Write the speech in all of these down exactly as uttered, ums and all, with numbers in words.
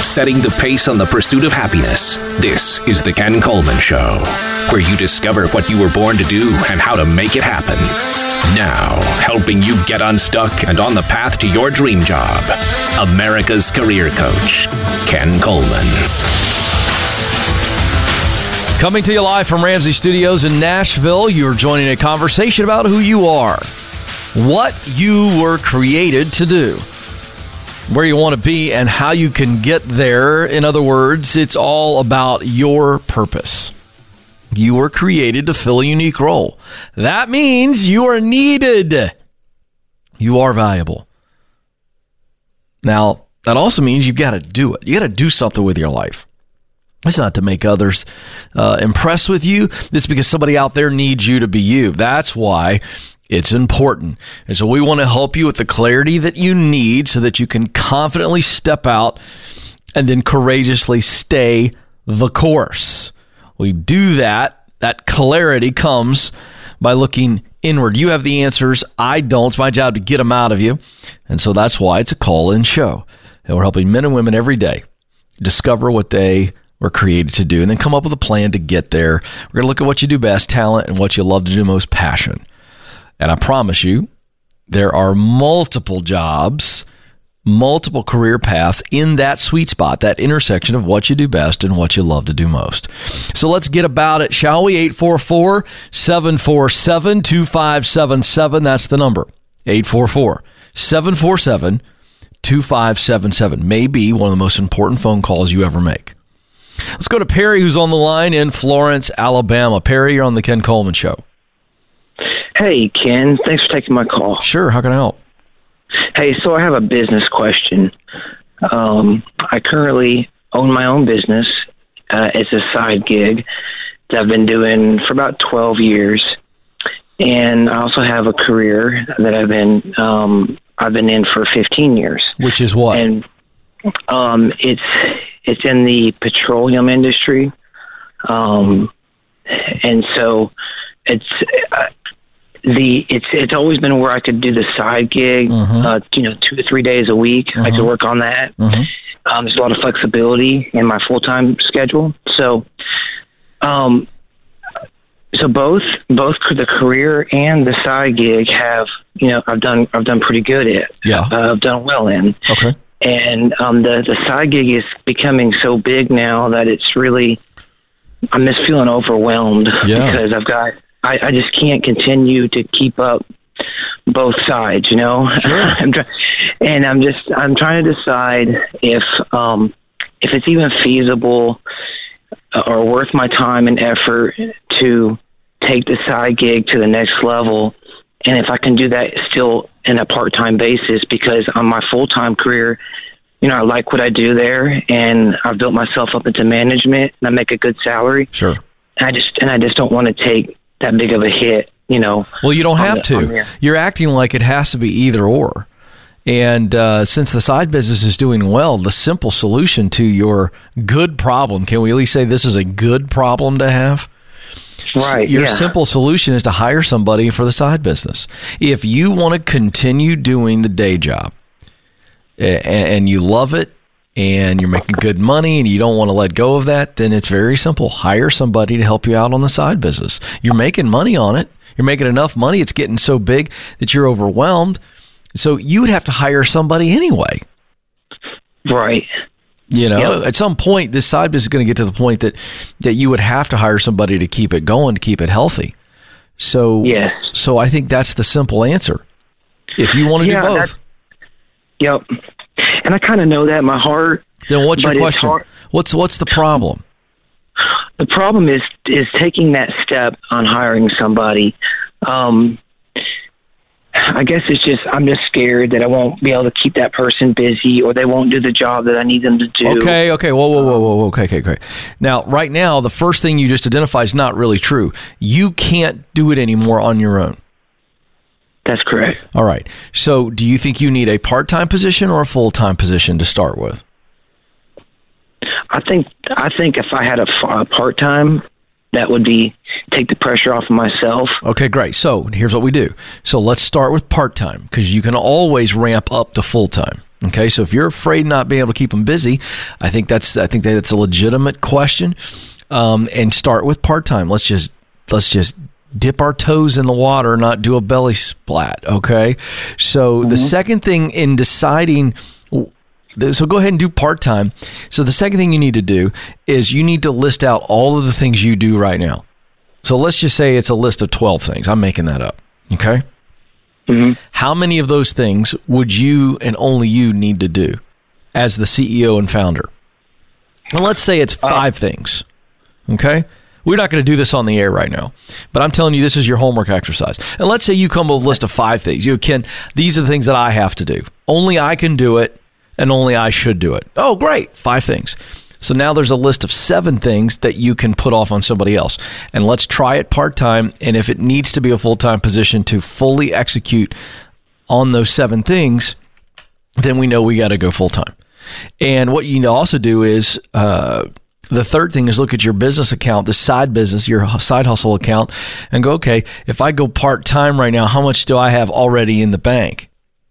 setting the pace on the pursuit of happiness. This is The Ken Coleman Show, where you discover what you were born to do and how to make it happen. Now, helping you get unstuck and on the path to your dream job, America's career coach, Ken Coleman. Coming to you live from Ramsey Studios in Nashville, you're joining a conversation about who you are, what you were created to do, where you want to be, and how you can get there. In other words, it's all about your purpose. You were created to fill a unique role. That means you are needed. You are valuable. Now, that also means you've got to do it. You got to do something with your life. It's not to make others uh, impressed with you. It's because somebody out there needs you to be you. That's why it's important. And so we want to help you with the clarity that you need so that you can confidently step out and then courageously stay the course. We do that. That clarity comes by looking inward. You have the answers. I don't. It's my job to get them out of you. And so that's why it's a call-in show. And we're helping men and women every day discover what they were created to do and then come up with a plan to get there. We're going to look at what you do best, talent, and what you love to do most, passion. And I promise you, there are multiple jobs, multiple career paths in that sweet spot, that intersection of what you do best and what you love to do most. So let's get about it, shall we? eight four four, seven four seven, two five seven seven. That's the number. eight four four, seven four seven, two five seven seven. May be one of the most important phone calls you ever make. Let's go to Perry, who's on the line in Florence, Alabama. Perry, you're on the Ken Coleman Show. Hey, Ken. Thanks for taking my call. Sure. How can I help? Hey, so I have a business question. Um, I currently own my own business. Uh, it's a side gig that I've been doing for about twelve years. And I also have a career that I've been um, I've been in for fifteen years. Which is what? And um, it's it's in the petroleum industry. Um, and so it's uh, the it's it's always been where I could do the side gig, mm-hmm. uh, you know, two to three days a week. Mm-hmm. I could work on that. Mm-hmm. Um, there's a lot of flexibility in my full time schedule. So, um, so both both the career and the side gig have, you know, I've done I've done pretty good at. Yeah, uh, I've done well in. Okay. And um, the the side gig is becoming so big now that it's really, I'm just feeling overwhelmed yeah. because I've got. I, I just can't continue to keep up both sides, you know. Sure. I'm try- and I'm just I'm trying to decide if um, if it's even feasible or worth my time and effort to take the side gig to the next level, and if I can do that still in a part-time basis, because on my full-time career, you know, I like what I do there, and I've built myself up into management, and I make a good salary. Sure. And I just and I just don't want to take that big of a hit, you know. Well, you don't have the, to. You're acting like it has to be either or. And uh, since the side business is doing well, the simple solution to your good problem, can we at least say this is a good problem to have? Right. Your yeah. simple solution is to hire somebody for the side business. If you want to continue doing the day job and you love it, and you're making good money and you don't want to let go of that, then it's very simple. Hire somebody to help you out on the side business. You're making money on it. You're making enough money. It's getting so big that you're overwhelmed. So you would have to hire somebody anyway. Right. You know, yep. At some point, this side business is going to get to the point that, that you would have to hire somebody to keep it going, to keep it healthy. So, yes. So I think that's the simple answer. If you want to yeah, do both. Yep. And I kind of know that in my heart. Then what's your question? What's what's the problem? The problem is is taking that step on hiring somebody. Um, I guess it's just I'm just scared that I won't be able to keep that person busy, or they won't do the job that I need them to do. Okay, okay, whoa, whoa, whoa, whoa, okay, okay, okay. Now, right now, the first thing you just identified is not really true. You can't do it anymore on your own. That's correct. All right. So do you think you need a part-time position or a full-time position to start with? I think I think if I had a, a part-time, that would be take the pressure off of myself. Okay, great. So here's what we do. So let's start with part-time, because you can always ramp up to full-time. Okay, so if you're afraid of not being able to keep them busy, I think that's I think that's a legitimate question. Um, and start with part-time. Let's just let's just dip our toes in the water, not do a belly splat. Okay, so mm-hmm. the second thing in deciding. So go ahead and do part-time. So the second thing you need to do is you need to list out all of the things you do right now. So let's just say it's a list of twelve things. I'm making that up. Okay. Mm-hmm. How many of those things would you and only you need to do as the C E O and founder? And let's say it's five uh, things. Okay. We're not going to do this on the air right now, but I'm telling you, this is your homework exercise. And let's say you come up with a list of five things. You can, these are the things that I have to do. Only I can do it, and only I should do it. Oh, great. Five things. So now there's a list of seven things that you can put off on somebody else. And let's try it part-time. And if it needs to be a full-time position to fully execute on those seven things, then we know we got to go full-time. And what you need to also do is, uh, the third thing is look at your business account, the side business, your side hustle account, and go, okay, if I go part-time right now, how much do I have already in the bank?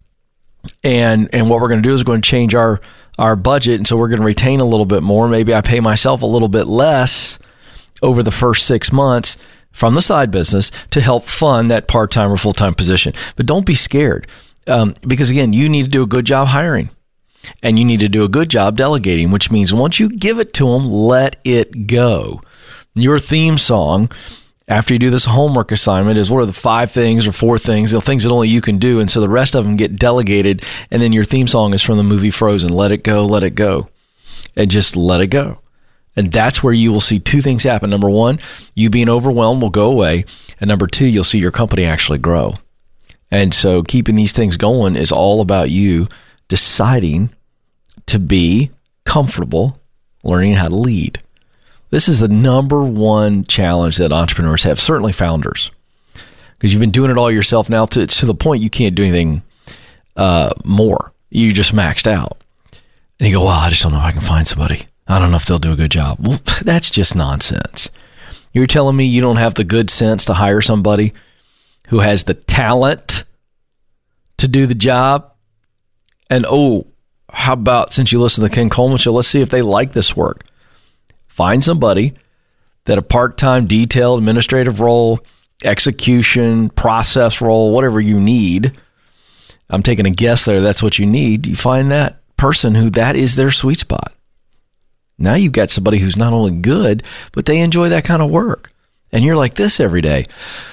And and what we're going to do is we're going to change our, our budget, and so we're going to retain a little bit more. Maybe I pay myself a little bit less over the first six months from the side business to help fund that part-time or full-time position. But don't be scared, um, because, again, you need to do a good job hiring. And you need to do a good job delegating, which means once you give it to them, let it go. Your theme song, after you do this homework assignment, is what are the five things or four things, the things that only you can do. And so the rest of them get delegated. And then your theme song is from the movie Frozen. Let it go, let it go. And just let it go. And that's where you will see two things happen. Number one, you being overwhelmed will go away. And number two, you'll see your company actually grow. And so keeping these things going is all about you deciding to be comfortable learning how to lead. This is the number one challenge that entrepreneurs have, certainly founders, because you've been doing it all yourself now to, it's to the point you can't do anything uh, more. You just maxed out. And you go, well, I just don't know if I can find somebody. I don't know if they'll do a good job. Well, that's just nonsense. You're telling me you don't have the good sense to hire somebody who has the talent to do the job? And, oh, how about, since you listen to the Ken Coleman Show, let's see if they like this work. Find somebody that a part-time detail administrative role, execution, process role, whatever you need. I'm taking a guess there. That's what you need. You find that person who that is their sweet spot. Now you've got somebody who's not only good, but they enjoy that kind of work. And you're like this every day.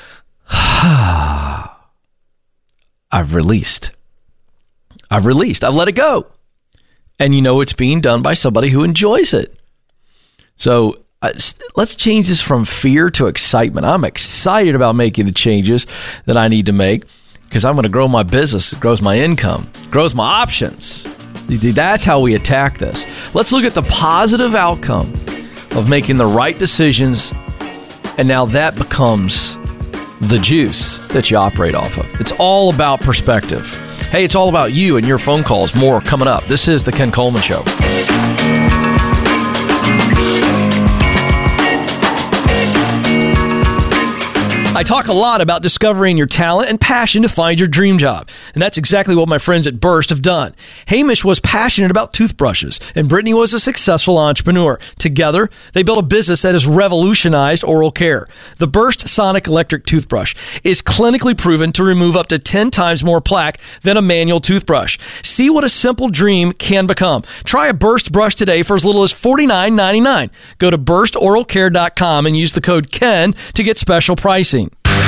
I've released. I've released. I've let it go. And you know it's being done by somebody who enjoys it. So uh, let's change this from fear to excitement. I'm excited about making the changes that I need to make because I'm going to grow my business. It grows my income, grows my options. That's how we attack this. Let's look at the positive outcome of making the right decisions. And now that becomes the juice that you operate off of. It's all about perspective. Hey, it's all about you and your phone calls. More coming up. This is The Ken Coleman Show. I talk a lot about discovering your talent and passion to find your dream job. And that's exactly what my friends at Burst have done. Hamish was passionate about toothbrushes, and Brittany was a successful entrepreneur. Together, they built a business that has revolutionized oral care. The Burst Sonic Electric Toothbrush is clinically proven to remove up to ten times more plaque than a manual toothbrush. See what a simple dream can become. Try a Burst brush today for as little as forty-nine ninety-nine. Go to burst oral care dot com and use the code KEN to get special pricing.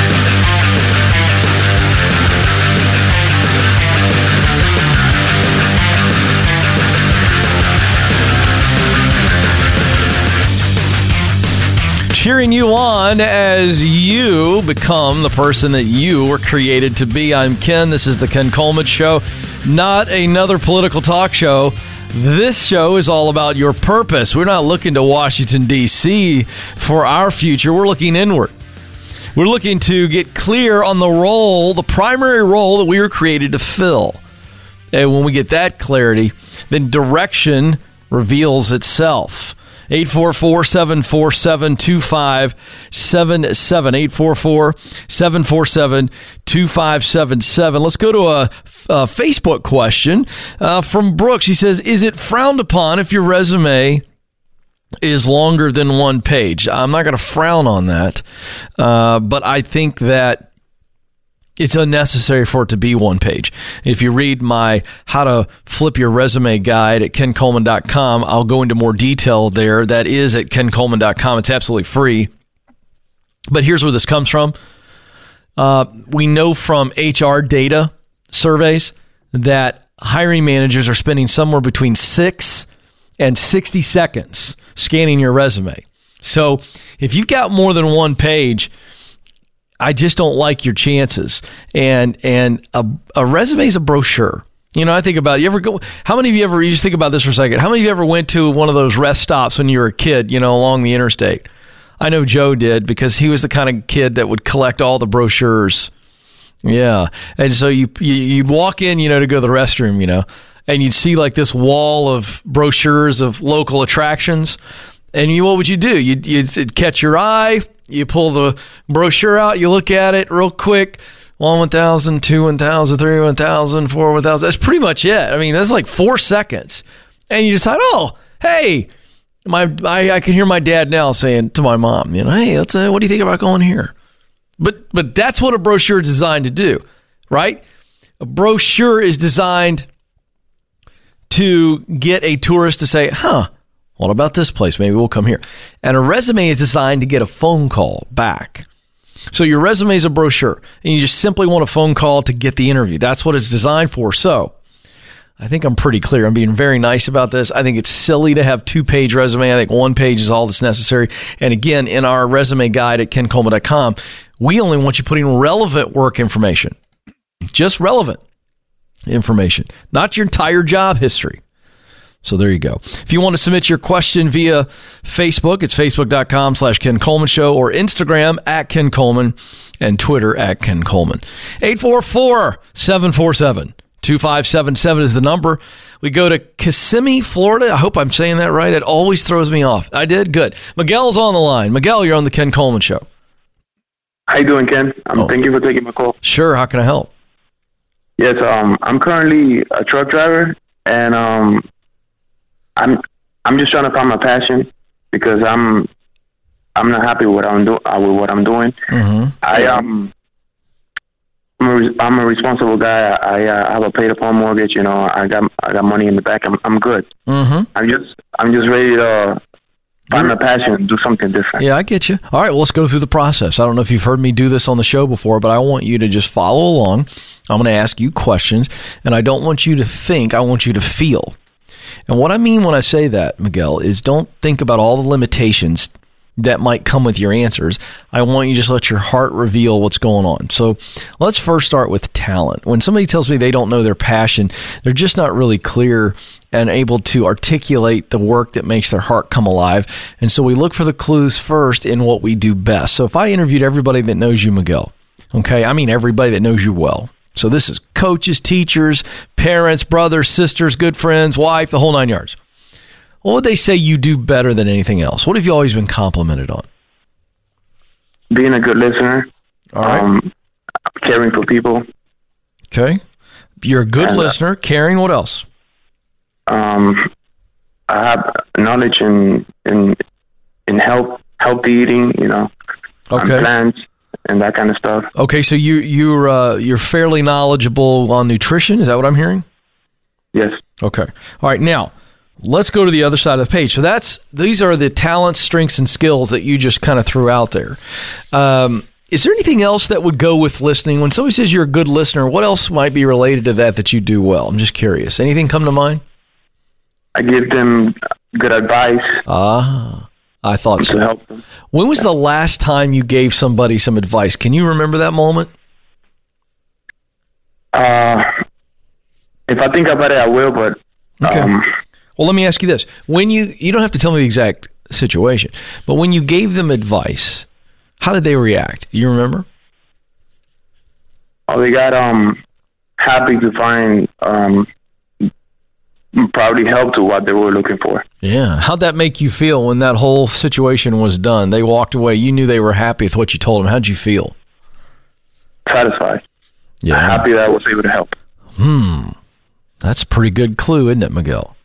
Cheering you on as you become the person that you were created to be. I'm Ken. This is the Ken Coleman Show, not another political talk show. This show is all about your purpose. We're not looking to Washington, D C for our future. We're looking inward. We're looking to get clear on the role, the primary role that we were created to fill. And when we get that clarity, then direction reveals itself. eight four four, seven four seven, two five seven seven. eight four four, seven four seven, two five seven seven. Let's go to a, a Facebook question uh, from Brooks. He says, is it frowned upon if your resume is longer than one page? I'm not going to frown on that, uh, but I think that it's unnecessary for it to be one page. If you read my How to Flip Your Resume guide at ken coleman dot com, I'll go into more detail there. That is at ken coleman dot com. It's absolutely free. But here's where this comes from. Uh, we know from H R data surveys that hiring managers are spending somewhere between six and sixty seconds scanning your resume. So if you've got more than one page, I just don't like your chances. And and a, a resume is a brochure. You know, I think about it. You ever go? How many of you ever? You just think about this for a second. How many of you ever went to one of those rest stops when you were a kid? You know, along the interstate. I know Joe did because he was the kind of kid that would collect all the brochures. Yeah, and so you you you'd walk in, you know, to go to the restroom, you know, and you'd see like this wall of brochures of local attractions. And you, what would you do? You'd, you'd catch your eye. You pull the brochure out, you look at it real quick. One, one thousand, two, one thousand, three, one thousand, four, one thousand. That's pretty much it. I mean, that's like four seconds. And you decide, oh, hey, my I, I can hear my dad now saying to my mom, you know, hey, let's, uh, what do you think about going here? But but that's what a brochure is designed to do, right? A brochure is designed to get a tourist to say, huh, what about this place? Maybe we'll come here. And a resume is designed to get a phone call back. So your resume is a brochure, and you just simply want a phone call to get the interview. That's what it's designed for. So I think I'm pretty clear. I'm being very nice about this. I think it's silly to have two-page resume. I think one page is all that's necessary. And again, in our resume guide at ken coleman dot com, we only want you putting relevant work information. Just relevant information, not your entire job history. So there you go. If you want to submit your question via Facebook, it's facebook.com slash Ken Coleman Show, or Instagram at Ken Coleman, and Twitter at Ken Coleman. eight four four, seven four seven, two five seven seven is the number. We go to Kissimmee, Florida. I hope I'm saying that right. It always throws me off. I did? Good. Miguel's on the line. Miguel, you're on the Ken Coleman Show. How you doing, Ken? Um, oh. Thank you for taking my call. Sure. How can I help? Yes, um, I'm currently a truck driver, and um, I'm I'm just trying to find my passion because I'm I'm not happy with what I'm doing. Uh, with what I'm doing, mm-hmm. I um I'm a, re- I'm a responsible guy. I, I uh, have a paid upon mortgage. You know, I got I got money in the bank. I'm I'm good. Mm-hmm. I'm just I'm just ready to uh, find my passion and do something different. Yeah, I get you. All right, well, let's go through the process. I don't know if you've heard me do this on the show before, but I want you to just follow along. I'm going to ask you questions, and I don't want you to think. I want you to feel. And what I mean when I say that, Miguel, is don't think about all the limitations that might come with your answers. I want you to just let your heart reveal what's going on. So let's first start with talent. When somebody tells me they don't know their passion, they're just not really clear and able to articulate the work that makes their heart come alive. And so we look for the clues first in what we do best. So if I interviewed everybody that knows you, Miguel, okay, I mean everybody that knows you well. So this is coaches, teachers, parents, brothers, sisters, good friends, wife, the whole nine yards. What would they say you do better than anything else? What have you always been complimented on? Being a good listener. All right. Um, caring for people. Okay. You're a good and, listener. Uh, caring. What else? Um, I have knowledge in in in health, healthy eating. You know, okay. plants and that kind of stuff. Okay, so you you're uh, you're fairly knowledgeable on nutrition. Is that what I'm hearing? Yes. Okay. All right. Now, let's go to the other side of the page. So that's these are the talents, strengths, and skills that you just kind of threw out there. Um, is there anything else that would go with listening? When somebody says you're a good listener, what else might be related to that that you do well? I'm just curious. Anything come to mind? I give them good advice. Ah, I thought so. To help them. When was the last time you gave somebody some advice? Can you remember that moment? Uh, if I think about it, I will, but... Okay. Um, Well, let me ask you this. When you, you don't have to tell me the exact situation, but when you gave them advice, how did they react? You remember? Oh, they got um happy to find um probably help to what they were looking for. Yeah. How'd that make you feel when that whole situation was done? They walked away. You knew they were happy with what you told them. How'd you feel? Satisfied. Yeah. Happy that I was able to help. Hmm. That's a pretty good clue, isn't it, Miguel?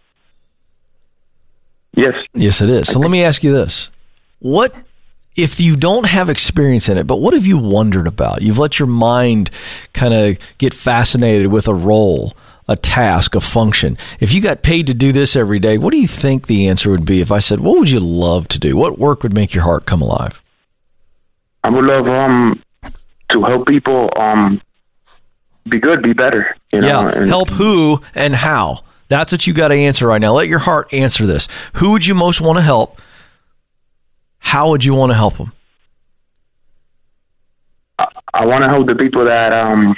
Yes. Yes, it is. So let me ask you this. What, if you don't have experience in it, but what have you wondered about? You've let your mind kind of get fascinated with a role, a task, a function. If you got paid to do this every day, what do you think the answer would be if I said, what would you love to do? What work would make your heart come alive? I would love um to help people um be good, be better. You know, yeah, and help who and how? That's what you got to answer right now. Let your heart answer this. Who would you most want to help? How would you want to help them? I, I want to help the people that um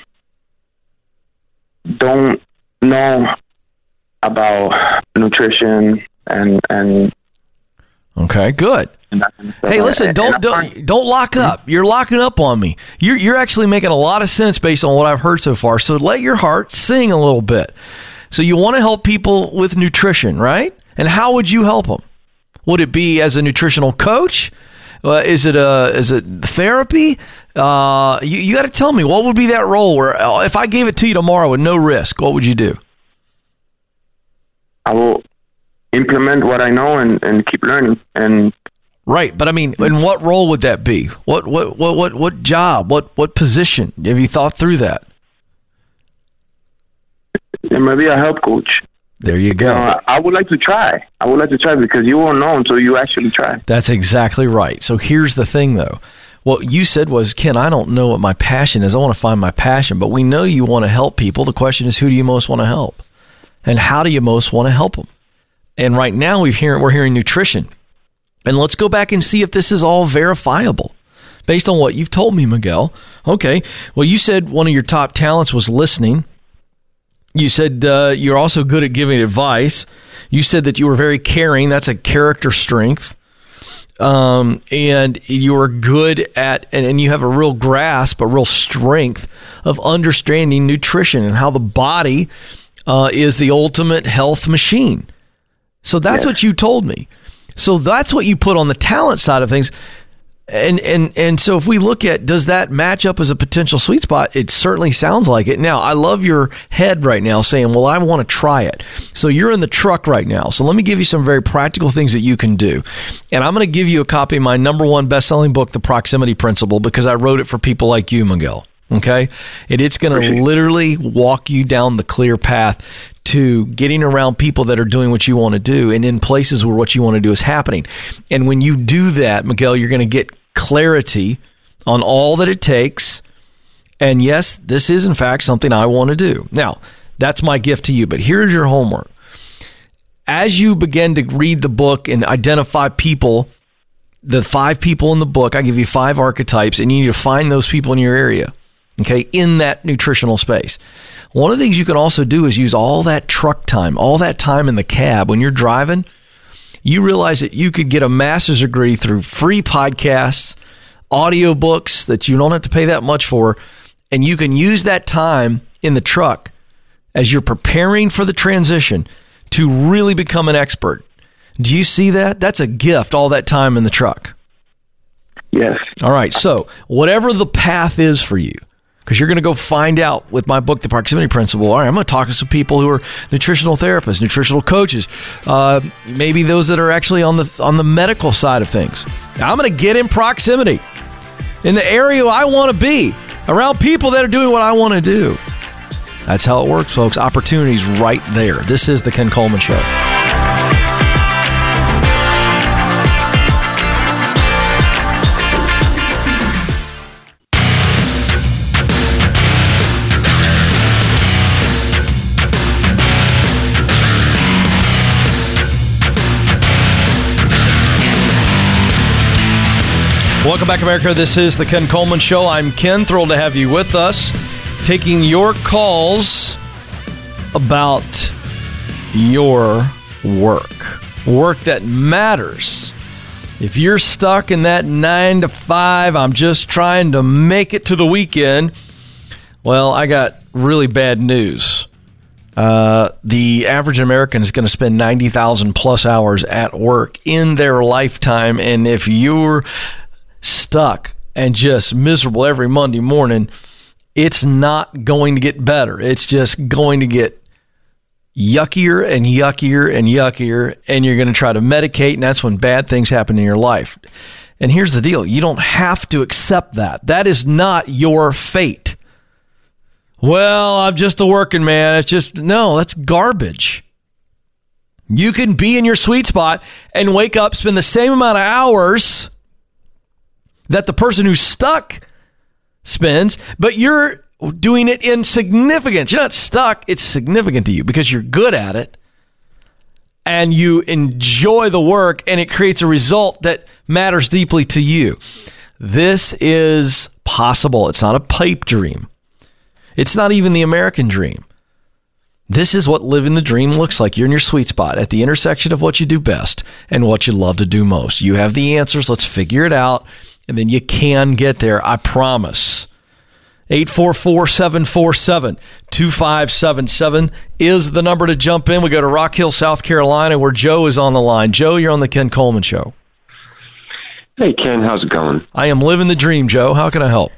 don't know about nutrition and and okay, good. and that kind of stuff. Hey, listen, And- don't and don't don't lock up. You're locking up on me. You're you're actually making a lot of sense based on what I've heard so far. So let your heart sing a little bit. So you want to help people with nutrition, right? And how would you help them? Would it be as a nutritional coach? Uh, is it a is it therapy? Uh, you you got to tell me, what would be that role where uh, if I gave it to you tomorrow with no risk, what would you do? I will implement what I know and, and keep learning. And Right, but I mean, in what role would that be? What what what what what job? What what position? Have you thought through that? and maybe a help coach. There you go. You know, I, I would like to try. I would like to try because you won't know until you actually try. That's exactly right. So here's the thing, though. What you said was, Ken, I don't know what my passion is. I want to find my passion, but we know you want to help people. The question is, who do you most want to help? And how do you most want to help them? And right now we've hear, we're hearing nutrition. And let's go back and see if this is all verifiable based on what you've told me, Miguel. Okay. Well, you said one of your top talents was listening. You said uh, you're also good at giving advice. You said that you were very caring. That's a character strength. Um, and you are good at, and, and you have a real grasp, a real strength of understanding nutrition and how the body uh, is the ultimate health machine. So that's Yeah. what you told me. So that's what you put on the talent side of things. And and and so if we look at, does that match up as a potential sweet spot? It certainly sounds like it. Now, I love your head right now saying, well, I want to try it. So you're in the truck right now. So let me give you some very practical things that you can do. And I'm going to give you a copy of my number one best-selling book, The Proximity Principle, because I wrote it for people like you, Miguel. Okay? And it's going to literally walk you down the clear path to getting around people that are doing what you want to do and in places where what you want to do is happening. And when you do that, Miguel, you're going to get clarity on all that it takes. And yes, this is in fact something I want to do. Now, that's my gift to you, but here's your homework. As you begin to read the book and identify people, the five people in the book, I give you five archetypes, and you need to find those people in your area, okay, in that nutritional space. One of the things you can also do is use all that truck time, all that time in the cab when you're driving. You realize that you could get a master's degree through free podcasts, audiobooks that you don't have to pay that much for, and you can use that time in the truck as you're preparing for the transition to really become an expert. Do you see that? That's a gift, all that time in the truck. Yes. All right, so whatever the path is for you, because you're going to go find out with my book, The Proximity Principle. All right, I'm going to talk to some people who are nutritional therapists, nutritional coaches, uh, maybe those that are actually on the on the medical side of things. I'm going to get in proximity in the area I want to be, around people that are doing what I want to do. That's how it works, folks. Opportunities right there. This is The Ken Coleman Show. Welcome back, America. This is The Ken Coleman Show. I'm Ken, thrilled to have you with us, taking your calls about your work, work that matters. If you're stuck in that nine to five, I'm just trying to make it to the weekend, well, I got really bad news. Uh, the average American is going to spend ninety thousand plus hours at work in their lifetime. And if you're stuck and just miserable every Monday morning, it's not going to get better. It's just going to get yuckier and yuckier and yuckier. And you're going to try to medicate. And that's when bad things happen in your life. And here's the deal. You don't have to accept that. That is not your fate. Well, I'm just a working man. It's just, no, that's garbage. You can be in your sweet spot and wake up, spend the same amount of hours that the person who's stuck spends, but you're doing it in significance. You're not stuck. It's significant to you because you're good at it and you enjoy the work and it creates a result that matters deeply to you. This is possible. It's not a pipe dream. It's not even the American dream. This is what living the dream looks like. You're in your sweet spot at the intersection of what you do best and what you love to do most. You have the answers. Let's figure it out. And then you can get there. I promise. eight four four, seven four seven, two five seven seven is the number to jump in. We go to Rock Hill, South Carolina, where Joe is on the line. Joe, you're on the Ken Coleman Show. Hey, Ken, how's it going? I am living the dream, Joe. How can I help?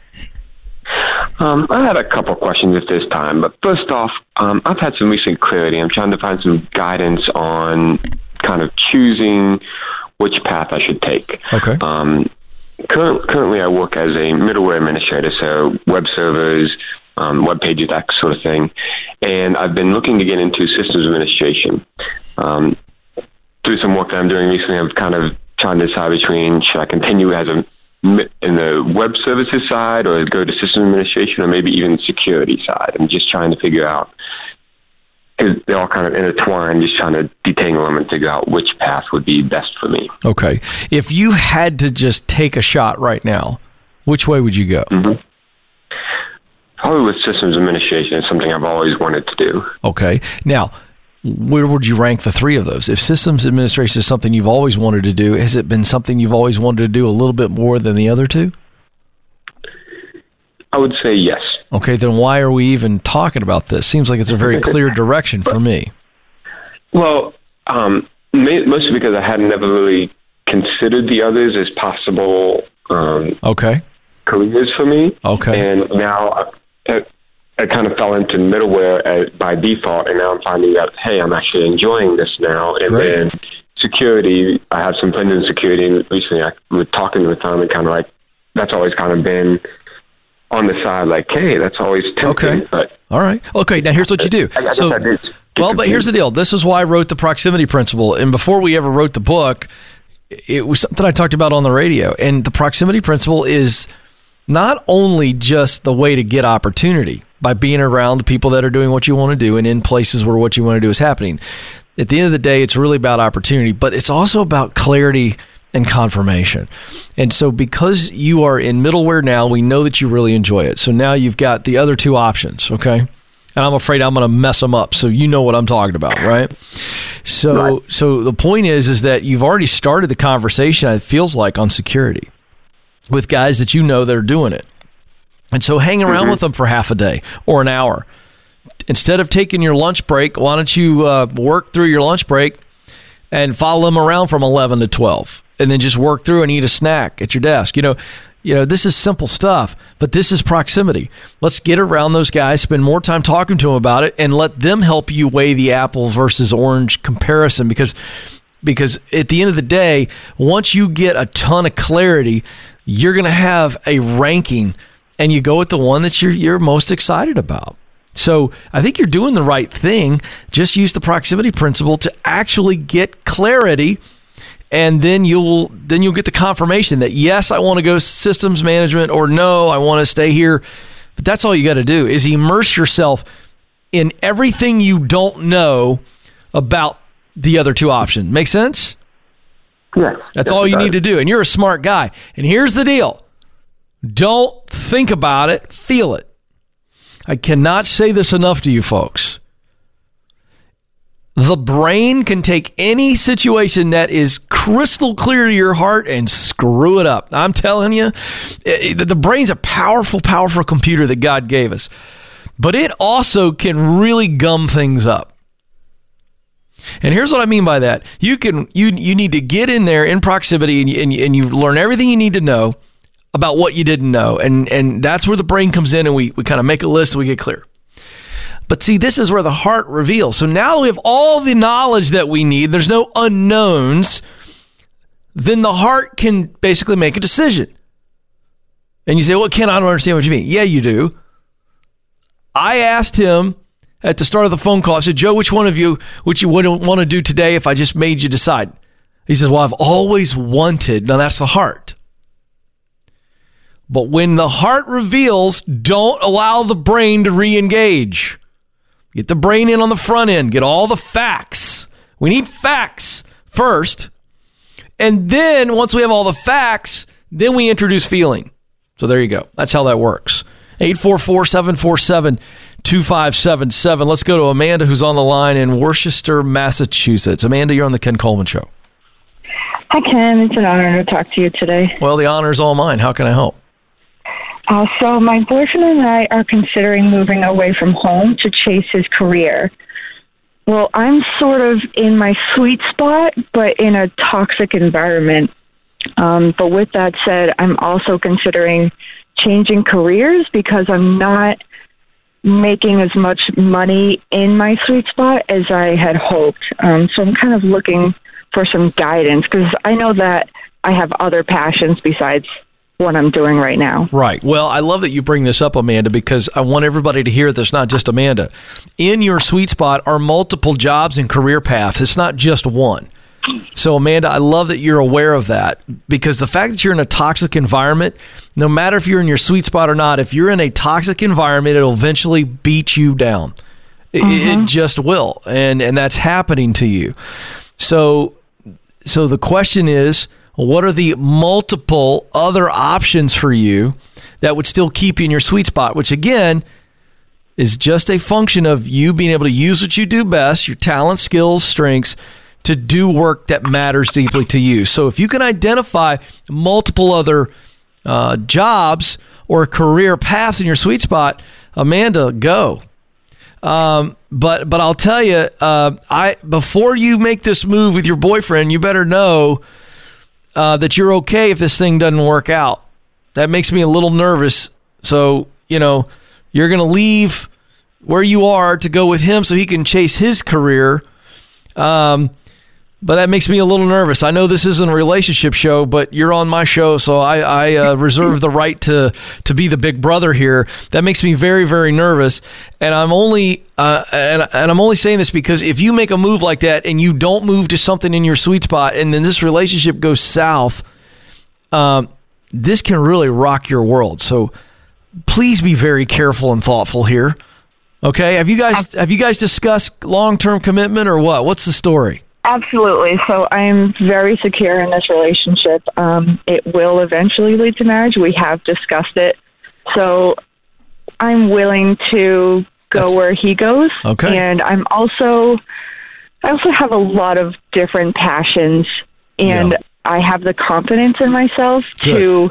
Um, I had a couple questions at this time, but first off, um, I've had some recent clarity. I'm trying to find some guidance on kind of choosing which path I should take. Okay. Um, current, currently, I work as a middleware administrator, so web servers, um, web pages, that sort of thing. And I've been looking to get into systems administration. Um, through some work that I'm doing recently, I'm kind of trying to decide between should I continue as a in the web services side or go to system administration or maybe even security side. I'm just trying to figure out, because they're all kind of intertwined, just trying to detangle them and figure out which path would be best for me. Okay. If you had to just take a shot right now, which way would you go? Mm-hmm. Probably with systems administration. It's something I've always wanted to do. Okay. Now, where would you rank the three of those? If systems administration is something you've always wanted to do, has it been something you've always wanted to do a little bit more than the other two? I would say yes. Okay, then why are we even talking about this? Seems like it's a very clear direction for me. Well, um, mostly because I had never really considered the others as possible um, okay. careers for me. Okay. And now I, I kind of fell into middleware as, by default, and now I'm finding out, hey, I'm actually enjoying this now. And Great. then security, I have some friends in security, and recently I was talking with them and kind of like, that's always kind of been on the side, like, hey, that's always tempting. Okay. But all right. Okay, now here's what you do. I, I so, guess I did well, but here's the deal. This is why I wrote the proximity principle. And before we ever wrote the book, it was something I talked about on the radio. And the proximity principle is not only just the way to get opportunity by being around the people that are doing what you want to do and in places where what you want to do is happening. At the end of the day, it's really about opportunity, but it's also about clarity and confirmation. And so because you are in middleware now, we know that you really enjoy it. So now you've got the other two options, okay? And I'm afraid I'm going to mess them up, so you know what I'm talking about, right? So right. so the point is, is that you've already started the conversation, it feels like, on security with guys that you know that are doing it. And so hang around mm-hmm. with them for half a day or an hour. Instead of taking your lunch break, why don't you uh, work through your lunch break and follow them around from eleven to twelve, and then just work through and eat a snack at your desk. You know, you know, this is simple stuff, but this is proximity. Let's get around those guys, spend more time talking to them about it, and let them help you weigh the apple versus orange comparison. Because, because at the end of the day, once you get a ton of clarity, you're going to have a ranking, and you go with the one that you're you're most excited about. So I think you're doing the right thing. Just use the proximity principle to actually get clarity, and then you'll then you'll get the confirmation that yes, I want to go systems management, or no, I want to stay here. But that's all you got to do is immerse yourself in everything you don't know about the other two options. Make sense? Yes. That's yes, all you does. need to do. And you're a smart guy. And here's the deal. Don't think about it. Feel it. I cannot say this enough to you folks. The brain can take any situation that is crystal clear to your heart and screw it up. I'm telling you, the brain's a powerful, powerful computer that God gave us. but it also can really gum things up. And here's what I mean by that. You can you you need to get in there in proximity and, and, and you learn everything you need to know about what you didn't know. And, and that's where the brain comes in and we, we kind of make a list and we get clear. But see, this is where the heart reveals. So now we have all the knowledge that we need. There's no unknowns. Then the heart can basically make a decision. And you say, well, Ken, I don't understand what you mean. Yeah, you do. I asked him at the start of the phone call, I said, Joe, which one of you, which you would want to do today if I just made you decide? He says, well, I've always wanted. Now that's the heart. But when the heart reveals, don't allow the brain to re-engage. Get the brain in on the front end. Get all the facts. We need facts first. And then once we have all the facts, then we introduce feeling. So there you go. That's how that works. eight four four, seven four seven, two five seven seven. Let's go to Amanda, who's on the line in Worcester, Massachusetts. Amanda, you're on the Ken Coleman Show. Hi, Ken. It's an honor to talk to you today. Well, the honor is all mine. How can I help? Uh, so my boyfriend and I are considering moving away from home to chase his career. Well, I'm sort of in my sweet spot, but in a toxic environment. Um, but with that said, I'm also considering changing careers because I'm not making as much money in my sweet spot as I had hoped. Um, so I'm kind of looking for some guidance because I know that I have other passions besides what I'm doing right now. Right. Well, I love that you bring this up, Amanda, because I want everybody to hear this, not just Amanda. In your sweet spot are multiple jobs and career paths. It's not just one. So, Amanda, I love that you're aware of that because the fact that you're in a toxic environment, no matter if you're in your sweet spot or not, if you're in a toxic environment, it'll eventually beat you down. It, mm-hmm. it just will. And, and that's happening to you. So, so the question is, what are the multiple other options for you that would still keep you in your sweet spot, which again is just a function of you being able to use what you do best, your talents, skills, strengths, to do work that matters deeply to you. So if you can identify multiple other uh, jobs or career paths in your sweet spot, Amanda, go. Um, but but I'll tell you, uh, I before you make this move with your boyfriend, you better know Uh, that you're okay if this thing doesn't work out. That makes me a little nervous. So, you know, you're going to leave where you are to go with him so he can chase his career. Um, but that makes me a little nervous. I know this isn't a relationship show, but you're on my show, so I, I uh, reserve the right to to be the big brother here. That makes me very, very nervous. And I'm only uh, and, and I'm only saying this because if you make a move like that and you don't move to something in your sweet spot, and then this relationship goes south, um, this can really rock your world. So please be very careful and thoughtful here. Okay, have you guys have you guys discussed long-term commitment or what? What's the story? Absolutely. So I'm very secure in this relationship. Um, it will eventually lead to marriage. We have discussed it. So I'm willing to go That's, where he goes. Okay. And I'm also, I also have a lot of different passions, and yeah. I have the confidence in myself Good. to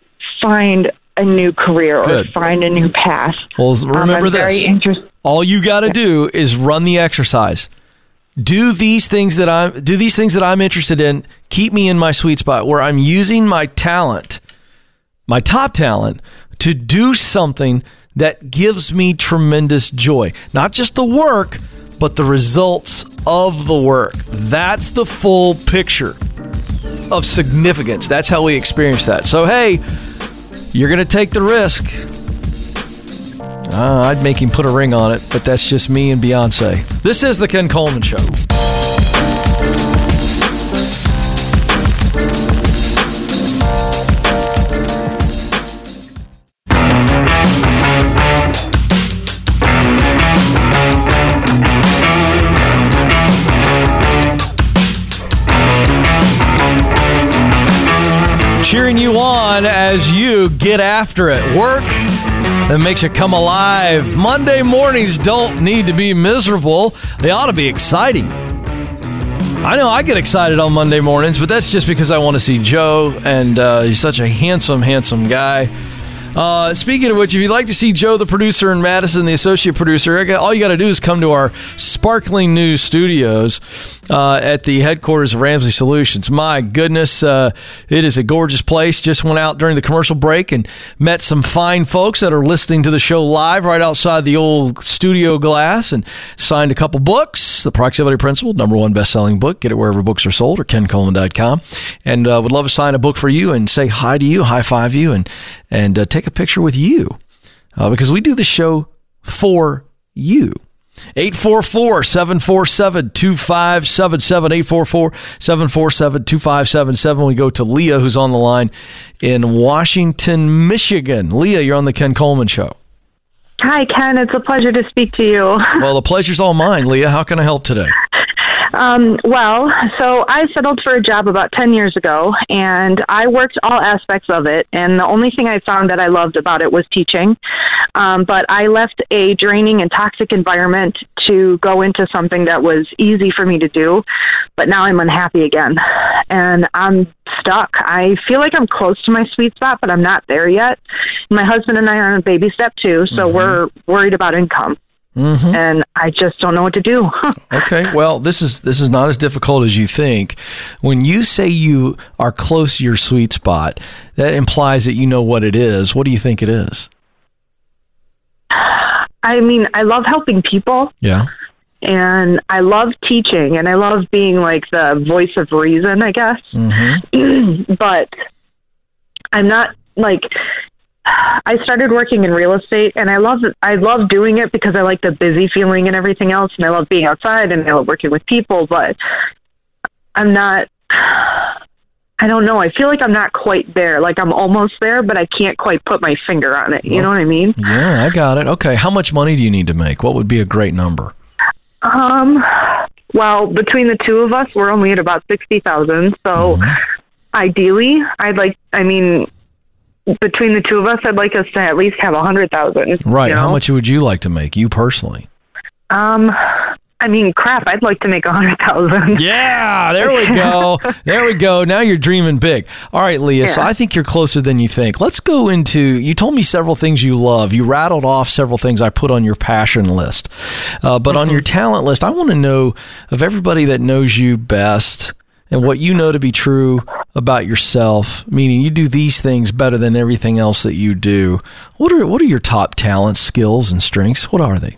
find a new career Good. or find a new path. Well, remember um, this. Interest- All you got to yeah. do is run the exercise. Do these things that I'm do these things that I'm interested in keep me in my sweet spot where I'm using my talent, my top talent, to do something that gives me tremendous joy. Not just the work, but the results of the work. That's the full picture of significance. That's how we experience that. So, hey, you're going to take the risk. Uh, I'd make him put a ring on it, but that's just me and Beyonce. This is the Ken Coleman Show. Cheering you on as you get after it. Work that makes you come alive. Monday mornings don't need to be miserable. They ought to be exciting. I know I get excited on Monday mornings, but that's just because I want to see Joe, and uh, he's such a handsome, handsome guy. Uh, speaking of which, if you'd like to see Joe, the producer, and Madison, the associate producer, all you got to do is come to our sparkling new studios uh, at the headquarters of Ramsey Solutions. My goodness, uh, it is a gorgeous place. Just went out during the commercial break and met some fine folks that are listening to the show live right outside the old studio glass and signed a couple books. The Proximity Principle, number one best-selling book. Get it wherever books are sold or ken coleman dot com. And uh, would love to sign a book for you and say hi to you, high-five you, and, and uh, take a picture with you uh, because we do the show for you. eight four four, seven four seven, two five seven seven, eight four four, seven four seven, two five seven seven. We go to Leah, who's on the line in Washington, Michigan. Leah, you're on the Ken Coleman Show. Hi, Ken. It's a pleasure to speak to you. Well, the pleasure's all mine, Leah. How can I help today? Um, well, so I settled for a job about ten years ago, and I worked all aspects of it, and the only thing I found that I loved about it was teaching. Um, but I left a draining and toxic environment to go into something that was easy for me to do, but now I'm unhappy again, and I'm stuck. I feel like I'm close to my sweet spot, but I'm not there yet. My husband and I are on baby step two, so mm-hmm. we're worried about income. Mm-hmm. And I just don't know what to do. Okay, well, this is this is not as difficult as you think. When you say you are close to your sweet spot, that implies that you know what it is. What do you think it is? I mean, I love helping people. Yeah. And I love teaching, and I love being like the voice of reason, I guess. Mm-hmm. But I'm not like... I started working in real estate, and I love it. I love doing it because I like the busy feeling and everything else, and I love being outside, and I love working with people, but I'm not, I don't know. I feel like I'm not quite there. Like I'm almost there, but I can't quite put my finger on it. You well, know what I mean? Yeah, I got it. Okay. How much money do you need to make? What would be a great number? Um, well, between the two of us, we're only at about sixty thousand. So mm-hmm. ideally, I'd like, I mean, between the two of us, I'd like us to at least have a hundred thousand. Right. You know? How much would you like to make, you personally? Um, I mean, crap, I'd like to make a hundred thousand. Yeah, there we go. There we go. Now you're dreaming big. All right, Leah, yeah. So I think you're closer than you think. Let's go into, you told me several things you love. You rattled off several things I put on your passion list. Uh, but mm-hmm. on your talent list, I want to know of everybody that knows you best and what you know to be true about yourself, meaning you do these things better than everything else that you do. What are what are your top talents, skills, and strengths? What are they?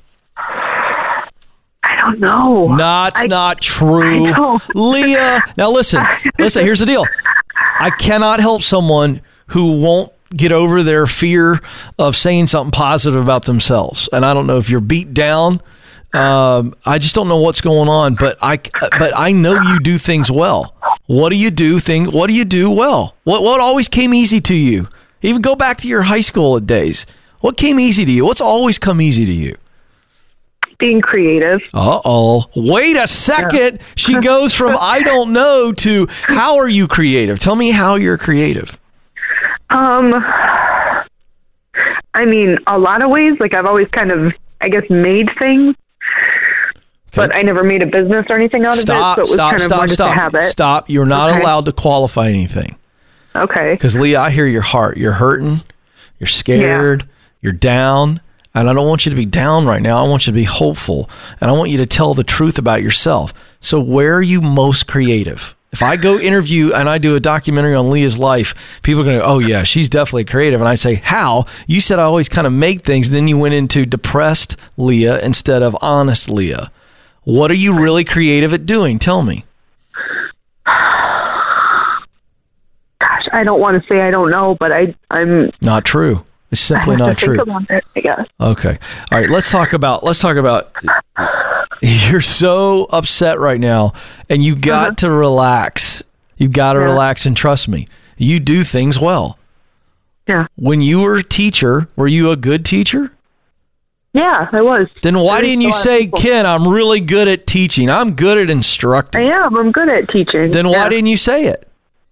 I don't know. That's I, not true. Leah, now listen, listen, here's the deal. I cannot help someone who won't get over their fear of saying something positive about themselves. And I don't know if you're beat down. Um, I just don't know what's going on, but I, but I know you do things well. What do you do? Thing? What do you do well? What, what always came easy to you? Even go back to your high school days. What came easy to you? What's always come easy to you? Being creative. Uh-oh. Wait a second. Yeah. She goes from I don't know to how are you creative? Tell me how you're creative. Um, I mean, a lot of ways. Like I've always kind of, I guess, made things. Okay. But I never made a business or anything out stop, of it, so it was stop, kind of stop, more just stop, a habit. Stop. You're not okay. allowed to qualify anything. Okay. Because, Leah, I hear your heart. You're hurting. You're scared. Yeah. You're down. And I don't want you to be down right now. I want you to be hopeful. And I want you to tell the truth about yourself. So where are you most creative? If I go interview and I do a documentary on Leah's life, people are going to go, oh, yeah, she's definitely creative. And I say, how? You said I always kind of make things. And then you went into depressed Leah instead of honest Leah. What are you really creative at doing? Tell me. Gosh, I don't want to say I don't know, but I, I'm... Not true. It's simply not true. Think about it, I guess. Okay. All right, let's talk about, let's talk about, you're so upset right now, and you got uh-huh. to relax. You've got to yeah. relax, and trust me, you do things well. Yeah. When you were a teacher, were you a good teacher? Yeah, I was. Then why didn't you say, Ken, I'm really good at teaching. I'm good at instructing. I am. I'm good at teaching. Then why yeah. didn't you say it?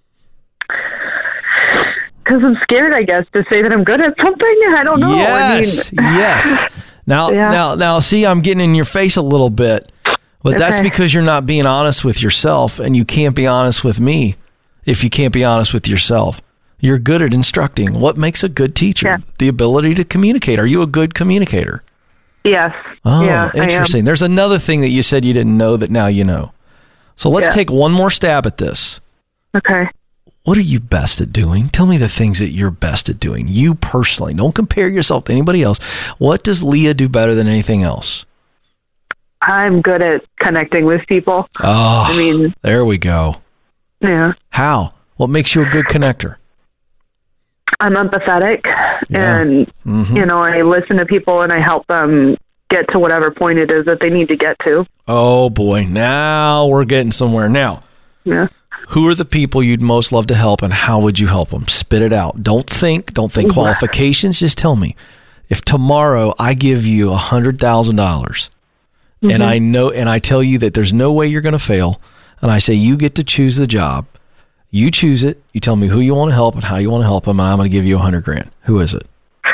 Because I'm scared, I guess, to say that I'm good at something. I don't know. Yes, I mean, yes. Now, yeah. now, now, see, I'm getting in your face a little bit, but okay. that's because you're not being honest with yourself, and you can't be honest with me if you can't be honest with yourself. You're good at instructing. What makes a good teacher? Yeah. The ability to communicate. Are you a good communicator? Yes. Oh, yeah, interesting. There's another thing that you said you didn't know that now you know. So let's Yeah. take one more stab at this. Okay. What are you best at doing? Tell me the things that you're best at doing. You personally. Don't compare yourself to anybody else. What does Leah do better than anything else? I'm good at connecting with people. Oh, I mean, there we go. Yeah. How? What makes you a good connector? I'm empathetic, Yeah. and Mhm. you know, I listen to people and I help them get to whatever point it is that they need to get to. Oh boy, now we're getting somewhere. Now, Yeah. who are the people you'd most love to help, and how would you help them? Spit it out. Don't think. Don't think qualifications. Just tell me. If tomorrow I give you a hundred thousand dollars, and I know, and I tell you that there's no way you're going to fail, and I say you get to choose the job, you choose it. You tell me who you want to help and how you want to help them, and I'm going to give you a hundred grand. Who is it?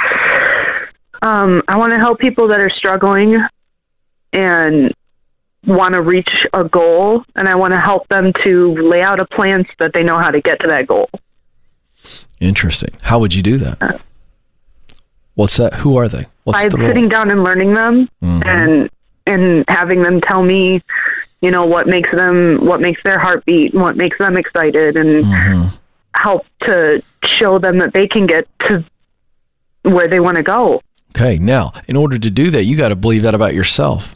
Um, I want to help people that are struggling and want to reach a goal, and I want to help them to lay out a plan so that they know how to get to that goal. Interesting. How would you do that? What's that? Who are they? What's By the role? sitting down and learning them, Mhm. and and having them tell me, you know, what makes them, what makes their heart beat, and what makes them excited, and Mhm. help to show them that they can get to where they want to go. Okay. Now, in order to do that, you got to believe that about yourself.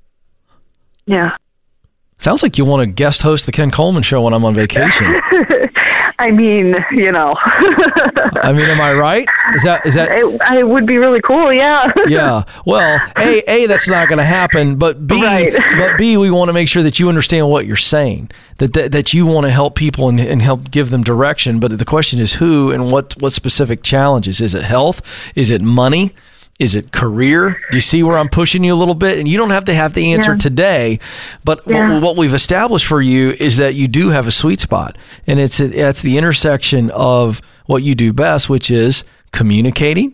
Yeah. Sounds like you want to guest host the Ken Coleman Show when I'm on vacation. I mean, you know. I mean, am I right? Is that is that? It, it would be really cool, yeah. Yeah. Well, a a that's not going to happen. But b Right. but b we want to make sure that you understand what you're saying. That that, that you want to help people and, and help give them direction. But the question is who and what what specific challenges? Is it health? Is it money? Is it career? Do you see where I'm pushing you a little bit? And you don't have to have the answer Yeah. today, but Yeah. what, what we've established for you is that you do have a sweet spot, and it's it's the intersection of what you do best, which is communicating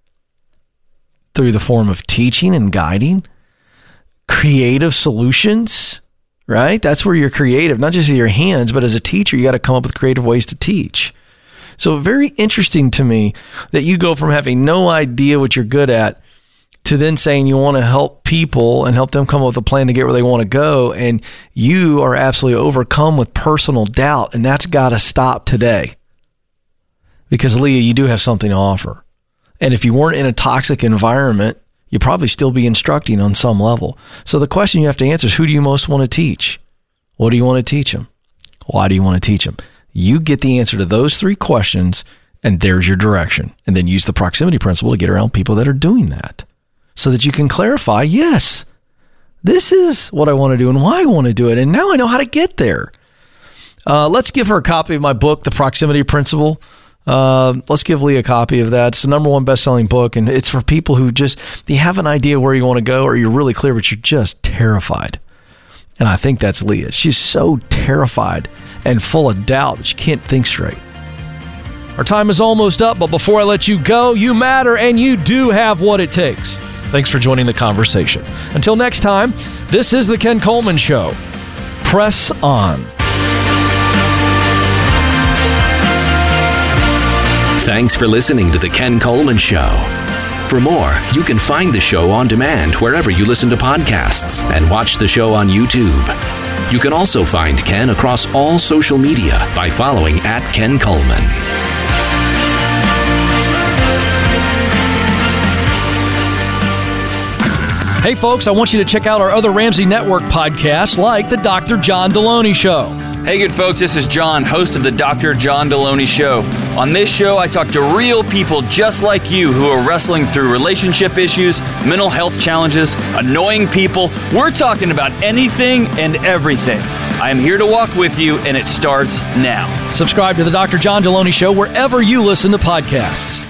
through the form of teaching and guiding, creative solutions, right? That's where you're creative, not just with your hands, but as a teacher, you got to come up with creative ways to teach. So very interesting to me that you go from having no idea what you're good at to then saying you want to help people and help them come up with a plan to get where they want to go. And you are absolutely overcome with personal doubt. And that's got to stop today. Because Leah, you do have something to offer. And if you weren't in a toxic environment, you'd probably still be instructing on some level. So the question you have to answer is, who do you most want to teach? What do you want to teach them? Why do you want to teach them? You get the answer to those three questions, and there's your direction. And then use the proximity principle to get around people that are doing that so that you can clarify, yes, this is what I want to do and why I want to do it. And now I know how to get there. Uh, let's give her a copy of my book, The Proximity Principle. Uh, let's give Leah a copy of that. It's the number one best-selling book, and it's for people who just, you have an idea where you want to go, or you're really clear, but you're just terrified. And I think that's Leah. She's so terrified and full of doubt that she can't think straight. Our time is almost up, but before I let you go, you matter and you do have what it takes. Thanks for joining the conversation. Until next time, this is The Ken Coleman Show. Press on. Thanks for listening to The Ken Coleman Show. For more, you can find the show on demand wherever you listen to podcasts and watch the show on YouTube. You can also find Ken across all social media by following at Ken Coleman. Hey folks, I want you to check out our other Ramsey Network podcasts like The Doctor John Deloney Show. Hey good folks, this is John, host of the Doctor John Deloney Show. On this show, I talk to real people just like you who are wrestling through relationship issues, mental health challenges, annoying people. We're talking about anything and everything. I am here to walk with you, and it starts now. Subscribe to The Doctor John Deloney Show wherever you listen to podcasts.